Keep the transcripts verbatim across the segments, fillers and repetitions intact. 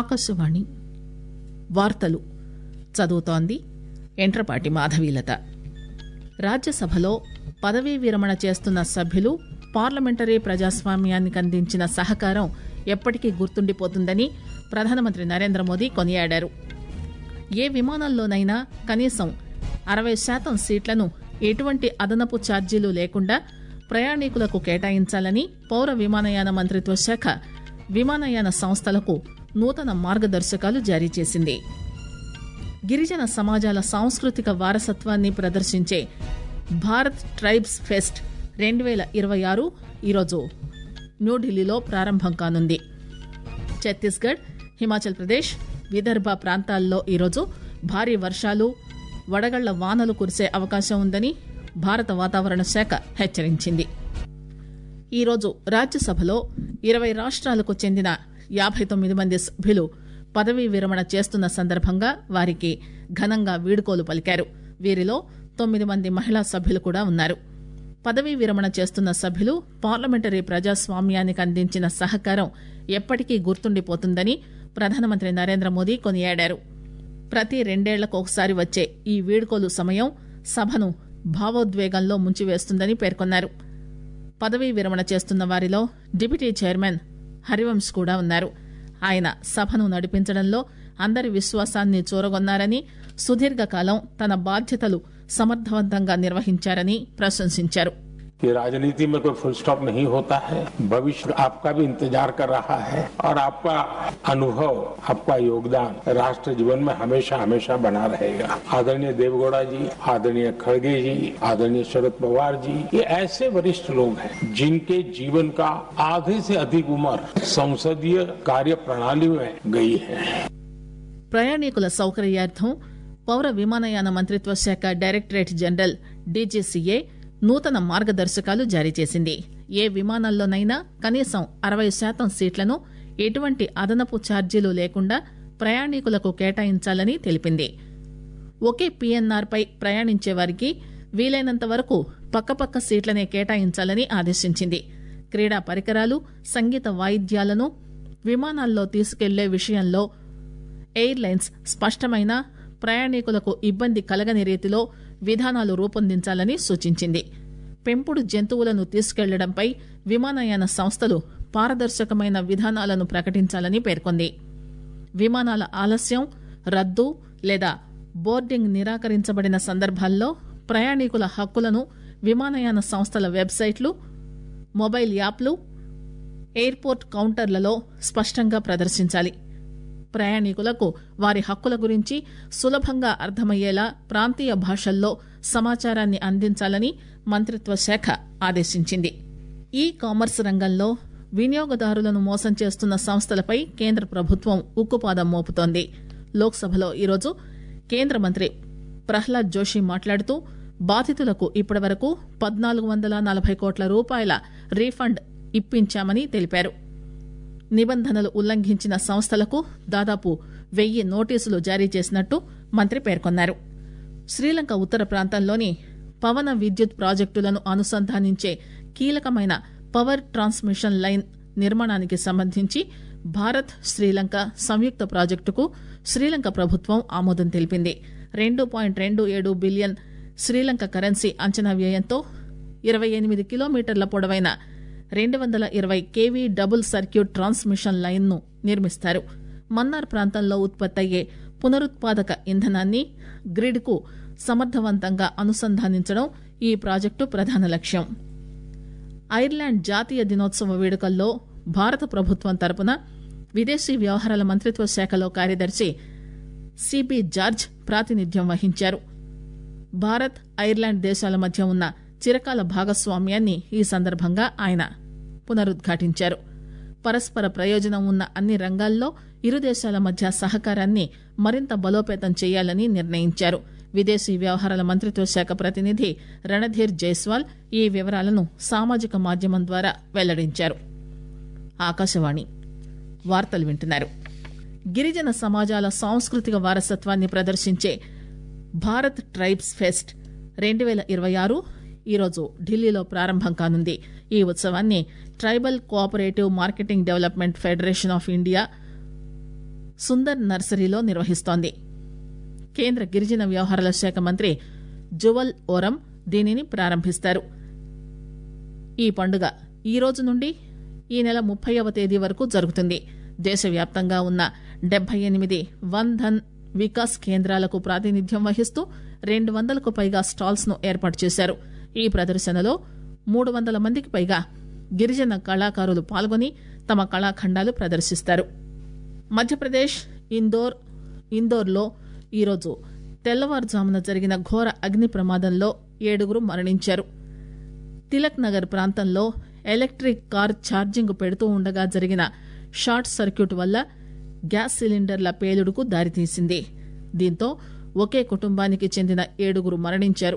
ఆకాశవాణి వార్తలు చదువుతోంది ఎంట్రపాటి మాధవీలత. రాజ్యసభలో పదవీ విరమణ చేస్తున్న సభ్యులు పార్లమెంటరీ ప్రజాస్వామ్యానికి అందించిన సహకారం ఎప్పటికీ గుర్తుండిపోతుందని ప్రధానమంత్రి నరేంద్ర మోదీ కొనియాడారు. ఏ విమానంలోనైనా కనీసం అరవై శాతం సీట్లను ఎటువంటి అదనపు ఛార్జీలు లేకుండా ప్రయాణికులకు కేటాయించాలని పౌర విమానయాన మంత్రిత్వ శాఖ విమానయాన సంస్థలకు నూతన మార్గదర్శకాలు జారీ చేసింది. గిరిజన సమాజాల సాంస్కృతిక వారసత్వాన్ని ప్రదర్శించే భారత్ ట్రైబ్స్ ఫెస్ట్ రెండు వేల ఇరవై ఆరు ఈరోజు న్యూఢిల్లీలో ప్రారంభం కానుంది. ఛత్తీస్గఢ్, హిమాచల్ ప్రదేశ్, విదర్భ ప్రాంతాల్లో ఈరోజు భారీ వర్షాలు, వడగళ్ల వానలు కురిసే అవకాశం ఉందని భారత వాతావరణ శాఖ హెచ్చరించింది. ఈరోజు రాజ్యసభలో ఇరవై రాష్ట్రాలకు చెందిన యాభై తొమ్మిది మంది సభ్యులు పదవీ విరమణ చేస్తున్న సందర్భంగా వారికి ఘనంగా వీడ్కోలు పలికారు. వీరిలో తొమ్మిది మంది మహిళా సభ్యులు కూడా ఉన్నారు. పదవీ విరమణ చేస్తున్న సభ్యులు పార్లమెంటరీ ప్రజాస్వామ్యానికి అందించిన సహకారం ఎప్పటికీ గుర్తుండిపోతుందని ప్రధానమంత్రి నరేంద్ర మోదీ కొనియాడారు. ప్రతి రెండేళ్లకు ఒకసారి వచ్చే ఈ వీడ్కోలు సమయం సభను భావోద్వేగంలో ముంచివేస్తుందని పేర్కొన్నారు. పదవీ విరమణ చేస్తున్న వారిలో డిప్యూటీ చైర్మన్ హరివంశ్ కూడా ఉన్నారు. ఆయన సభను నడిపించడంలో అందరి విశ్వాసాన్ని చూరగొన్నారని, సుదీర్ఘకాలం తన బాధ్యతలు సమర్థవంతంగా నిర్వహించారని ప్రశంసించారు. ये राजनीति में कोई फुल स्टॉप नहीं होता है. भविष्य आपका भी इंतजार कर रहा है और आपका अनुभव, आपका योगदान राष्ट्र जीवन में हमेशा हमेशा बना रहेगा. आदरणीय देवगौड़ा जी, आदरणीय खड़गे जी, आदरणीय शरद पवार जी, ये ऐसे वरिष्ठ लोग हैं जिनके जीवन का आधे से अधिक उम्र संसदीय कार्य प्रणाली में गई है. ప్రయాణికుల సౌకర్యార్థం పౌర విమానయాన మంత్రిత్వ శాఖ డైరెక్టరేట్ జనరల్ డీజీసీఏ నూతన మార్గదర్శకాలు జారీ చేసింది. ఏ విమానాల్లోనైనా కనీసం అరవై శాతం సీట్లను ఎటువంటి అదనపు ఛార్జీలు లేకుండా ప్రయాణికులకు కేటాయించాలని తెలిపింది. ఒకే పీఎన్ఆర్ పై ప్రయాణించే వారికి వీలైనంత వరకు పక్కపక్క సీట్లనే కేటాయించాలని ఆదేశించింది. క్రీడా పరికరాలు, సంగీత వాయిద్యాలను విమానాల్లో తీసుకెళ్లే విషయంలో ఎయిర్లైన్స్ స్పష్టమైన, ప్రయాణికులకు ఇబ్బంది కలగని రీతిలో విధానాలు రూపొందించాలని సూచించింది. పెంపుడు జంతువులను తీసుకెళ్లడంపై విమానయాన సంస్థలు పారదర్శకమైన విధానాలను ప్రకటించాలని పేర్కొంది. విమానాల ఆలస్యం, రద్దు లేదా బోర్డింగ్ నిరాకరించబడిన సందర్భాల్లో ప్రయాణికుల హక్కులను విమానయాన సంస్థల వెబ్సైట్లు, మొబైల్ యాప్లు, ఎయిర్పోర్ట్ కౌంటర్లలో స్పష్టంగా ప్రదర్శించాలి. ప్రయాణికులకు వారి హక్కుల గురించి సులభంగా అర్థమయ్యేలా ప్రాంతీయ భాషల్లో సమాచారాన్ని అందించాలని మంత్రిత్వ శాఖ ఆదేశించింది. ఈ కామర్స్ రంగంలో వినియోగదారులను మోసం చేస్తున్న సంస్థలపై కేంద్ర ప్రభుత్వం ఉక్కుపాదం మోపుతోంది. లోక్సభలో ఈరోజు కేంద్ర మంత్రి ప్రహ్లాద్ జోషి మాట్లాడుతూ బాధితులకు ఇప్పటివరకు పద్నాలుగు వందల నలభై కోట్ల రూపాయల రీఫండ్ ఇప్పించామని తెలిపారు. నిబంధనలు ఉల్లంఘించిన సంస్థలకు దాదాపు వెయ్యి నోటీసులు జారీ చేసినట్టు మంత్రి పేర్కొన్నారు. శ్రీలంక ఉత్తర ప్రాంతంలోని పవన విద్యుత్ ప్రాజెక్టులను అనుసంధానించే కీలకమైన పవర్ ట్రాన్స్మిషన్ లైన్ నిర్మాణానికి సంబంధించి భారత్ శ్రీలంక సంయుక్త ప్రాజెక్టుకు శ్రీలంక ప్రభుత్వం ఆమోదం తెలిపింది. రెండు పాయింట్ రెండు ఏడు బిలియన్ శ్రీలంక కరెన్సీ అంచనా వ్యయంతో ఇరవై ఎనిమిది కిలోమీటర్ల పొడవైన రెండు వందల ఇరవై KV double circuit transmission line ను నిర్మిస్తారు. మన్నార్ ప్రాంతంలో ఉత్పత్తయ్యే పునరుత్పాదక ఇంధనాన్ని గ్రిడ్ కు సమర్థవంతంగా అనుసంధానించడం ఈ ప్రాజెక్టు ప్రధాన లక్ష్యం. ఐర్లాండ్ జాతీయ దినోత్సవ వేడుకల్లో భారత ప్రభుత్వం తరపున విదేశీ వ్యవహారాల మంత్రిత్వ శాఖలో కార్యదర్శి సిబి జార్జ్ ప్రాతినిధ్యం వహించారు. భారత్, ఐర్లాండ్ దేశాల మధ్య ఉన్న చిరకాల భాగస్వామ్యాన్ని ఈ సందర్భంగా ఆయన పునరుద్ఘాటించారు. పరస్పర ప్రయోజనం ఉన్న అన్ని రంగాల్లో ఇరు దేశాల మధ్య సహకారాన్ని మరింత బలోపేతం చేయాలని నిర్ణయించారు. విదేశీ వ్యవహారాల మంత్రిత్వ శాఖ ప్రతినిధి రణధీర్ జైస్వాల్ ఈ వివరాలను సామాజిక మాధ్యమం ద్వారా వెల్లడించారు. ఆకాశవాణి వార్తలు వింటున్నారు. గిరిజన సమాజాల సాంస్కృతిక వారసత్వాన్ని ప్రదర్శించే భారత్ ట్రైబ్స్ ఫెస్ట్ రెండు వేల ఇరవై ఆరు ఈరోజు ఢిల్లీలో ప్రారంభం కానుంది. ఈ ఉత్సవాన్ని tribal cooperative marketing development federation of India, Sunder నర్సరీలో నిర్వహిస్తోంది. కేంద్ర గిరిజన వ్యవహారాల శాఖ మంత్రి జువల్ ఓరం దీనిని ప్రారంభిస్తారు. ఈ పండుగ ఈ రోజు నుండి ఈ నెల ముప్పైవ తేదీ వరకు జరుగుతుంది. దేశవ్యాప్తంగా ఉన్న డెబ్బై ఎనిమిది వన్ ధన్ వికాస్ కేంద్రాలకు ప్రాతినిధ్యం వహిస్తూ రెండు వందలకు పైగా స్టాల్స్ ను ఏర్పాటు చేశారు. ఈ ప్రదర్శనలో మూడు వందల మందికి పైగా గిరిజన కళాకారులు పాల్గొని తమ కళాఖండాలు ప్రదర్శిస్తారు. మధ్యప్రదేశ్ ఇందోర్ ఇందోర్లో ఈరోజు తెల్లవారుజామున జరిగిన ఘోర అగ్ని ప్రమాదంలో ఏడుగురు మరణించారు. తిలక్ నగర్ ప్రాంతంలో ఎలక్ట్రిక్ కార్ ఛార్జింగ్ పెడుతూ ఉండగా జరిగిన షార్ట్ సర్క్యూట్ వల్ల గ్యాస్ సిలిండర్ల పేలుడుకు దారితీసింది. దీంతో ఒకే కుటుంబానికి చెందిన ఏడుగురు మరణించారు.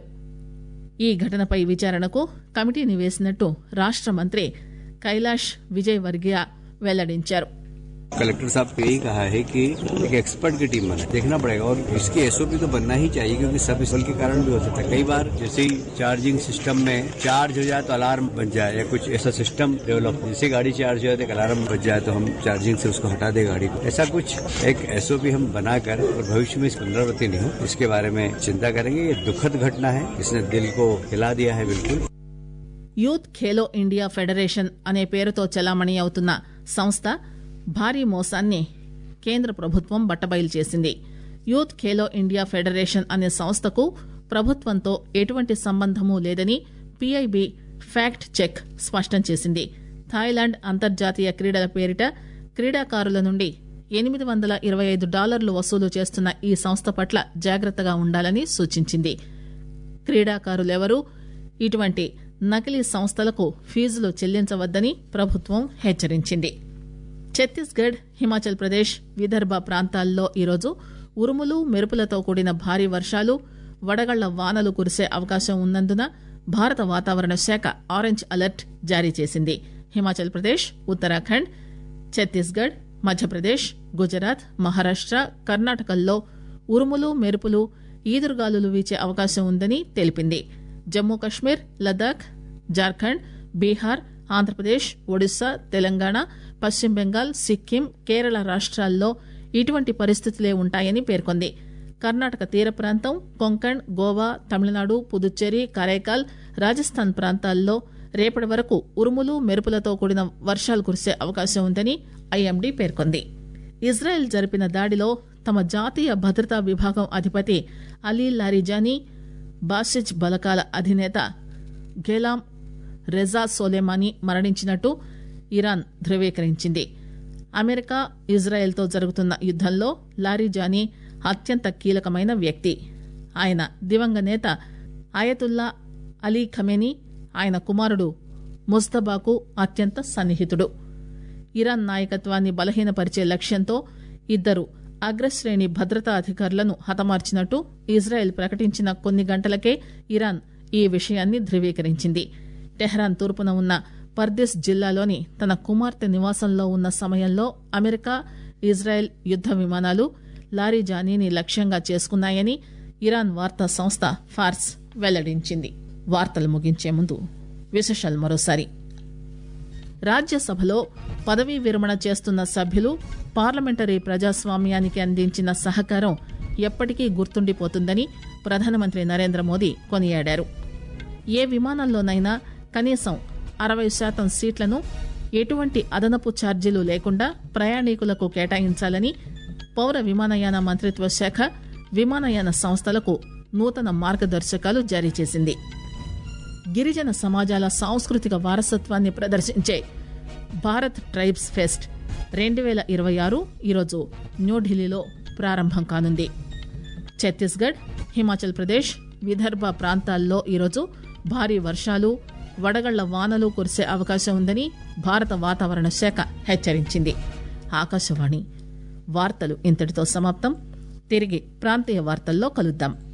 ఈ ఘటనపై విచారణకు కమిటీని వేసినట్టు రాష్ట మంత్రి కైలాష్ విజయ్ వర్గియా వెల్లడించారు. कलेक्टर साहब को यही कहा है कि एक एक्सपर्ट की टीम बने, देखना पड़ेगा और इसकी एसओपी तो बनना ही चाहिए क्योंकि सब इस के कारण भी हो सकता है. कई बार जैसे ही चार्जिंग सिस्टम में चार्ज हो जाए तो अलार्म बज जाए या कुछ ऐसा सिस्टम डेवलप, जैसे गाड़ी चार्ज हो जाए तो अलार्म बज जाए तो हम चार्जिंग से उसको हटा दे गाड़ी को. ऐसा कुछ एक एसओपी हम बनाकर और भविष्य में इस पुनरावृत्ति नहीं हो इसके बारे में चिंता करेंगे. ये दुखद घटना है, इसने दिल को हिला दिया है. बिल्कुल యూత్ ఖేలో ఇండియా ఫెడరేషన్ అనే పేరుతో చలామణి అవుతున్న సంస్థ భారీ మోసాన్ని కేంద్ర ప్రభుత్వం బట్టబయలు చేసింది. యూత్ ఖేలో ఇండియా ఫెడరేషన్ అనే సంస్థకు ప్రభుత్వంతో ఎటువంటి సంబంధమూ లేదని పీఐబీ ఫ్యాక్ట్ చెక్ స్పష్టం చేసింది. థాయిలాండ్ అంతర్జాతీయ క్రీడల పేరిట క్రీడాకారుల నుండి ఎనిమిది వందల ఇరవై ఐదు డాలర్లు వసూలు చేస్తున్న ఈ సంస్థ పట్ల జాగ్రత్తగా ఉండాలని సూచించింది. క్రీడాకారులెవరూ ఇటువంటి నకిలీ సంస్థలకు ఫీజులు చెల్లించవద్దని ప్రభుత్వం హెచ్చరించింది. ఛత్తీస్గఢ్, హిమాచల్ ప్రదేశ్, విదర్భ ప్రాంతాల్లో ఈరోజు ఉరుములు మెరుపులతో కూడిన భారీ వర్షాలు, వడగళ్ల వానలు కురిసే అవకాశం ఉన్నందున భారత వాతావరణ శాఖ ఆరెంజ్ అలర్ట్ జారీ చేసింది. హిమాచల్ ప్రదేశ్, ఉత్తరాఖండ్, ఛత్తీస్గఢ్, మధ్యప్రదేశ్, గుజరాత్, మహారాష్ట, కర్ణాటకల్లో ఉరుములు మెరుపులు, ఈదురుగాలులు వీచే అవకాశం ఉందని తెలిపింది. జమ్మూ కశ్మీర్, లద్దాఖ్, జార్ఖండ్, బీహార్, ఆంధ్రప్రదేశ్, ఒడిశా, తెలంగాణ, పశ్చిమ బెంగాల్, సిక్కిం, కేరళ రాష్ట్రాల్లో ఇటువంటి పరిస్థితులే ఉంటాయని పేర్కొంది. కర్ణాటక తీర ప్రాంతం, కొంకణ్, గోవా, తమిళనాడు, పుదుచ్చేరి, కరైకాల్, రాజస్థాన్ ప్రాంతాల్లో రేపటి వరకు ఉరుములు మెరుపులతో కూడిన వర్షాలు కురిసే అవకాశం ఉందని ఐఎండీ పేర్కొంది. ఇజ్రాయెల్ జరిపిన దాడిలో తమ జాతీయ భద్రతా విభాగం అధిపతి అలీ లారిజానీ, బాసిజ్ బలగాల అధినేత ఘెలాం రెజా సోలేమానీ మరణించినట్టు ఇరాన్ ధృవీకరించింది. అమెరికా, ఇజ్రాయెల్తో జరుగుతున్న యుద్దంలో లారిజానీ అత్యంత కీలకమైన వ్యక్తి. ఆయన దివంగత నేత అయతుల్లా అలీ ఖమేనీ, ఆయన కుమారుడు ముజ్తబాకు అత్యంత సన్నిహితుడు. ఇరాన్ నాయకత్వాన్ని బలహీనపరిచే లక్ష్యంతో ఇద్దరు అగ్రశ్రేణి భద్రతా అధికారులను హతమార్చినట్టు ఇజ్రాయెల్ ప్రకటించిన కొన్ని గంటలకే ఇరాన్ ఈ విషయాన్ని ధృవీకరించింది. టెహ్రాన్ తూర్పున ఉన్న పర్దిస్ జిల్లాలోని తన కుమార్తె నివాసంలో ఉన్న సమయంలో అమెరికా, ఇజ్రాయెల్ యుద్ద విమానాలు లారిజానీని లక్ష్యంగా చేసుకున్నాయని ఇరాన్ వార్తా సంస్థ ఫార్స్ వెల్లడించింది. వార్తలు ముగించే ముందు విశేషాలు మరోసారి. రాజ్యసభలో పదవీ విరమణ చేస్తున్న సభ్యులు పార్లమెంటరీ ప్రజాస్వామ్యానికి అందించిన సహకారం ఎప్పటికీ గుర్తుండిపోతుందని ప్రధానమంత్రి నరేంద్ర మోదీ కొనియాడారు. ఏ విమానంలోనైనా కనీసం అరవై శాతం సీట్లను ఎటువంటి అదనపు ఛార్జీలు లేకుండా ప్రయాణికులకు కేటాయించాలని పౌర విమానయాన మంత్రిత్వ శాఖ విమానయాన సంస్థలకు నూతన మార్గదర్శకాలు జారీ చేసింది. గిరిజన సమాజాల సాంస్కృతిక వారసత్వాన్ని ప్రదర్శించే భారత్ ట్రైబ్స్ ఫెస్ట్ రెండు వేల ఇరవై ఆరు ఈరోజు న్యూఢిల్లీలో ప్రారంభం కానుంది. ఛత్తీస్గఢ్, హిమాచల్ ప్రదేశ్, విదర్భ ప్రాంతాల్లో ఈరోజు భారీ వర్షాలు, వడగళ్ల వానలు కురిసే అవకాశం ఉందని భారత వాతావరణ శాఖ హెచ్చరించింది. ఆకాశవాణి వార్తలు ఇంతటితో సమాప్తం. తిరిగి ప్రాంతీయ వార్తల్లో కలుద్దాం.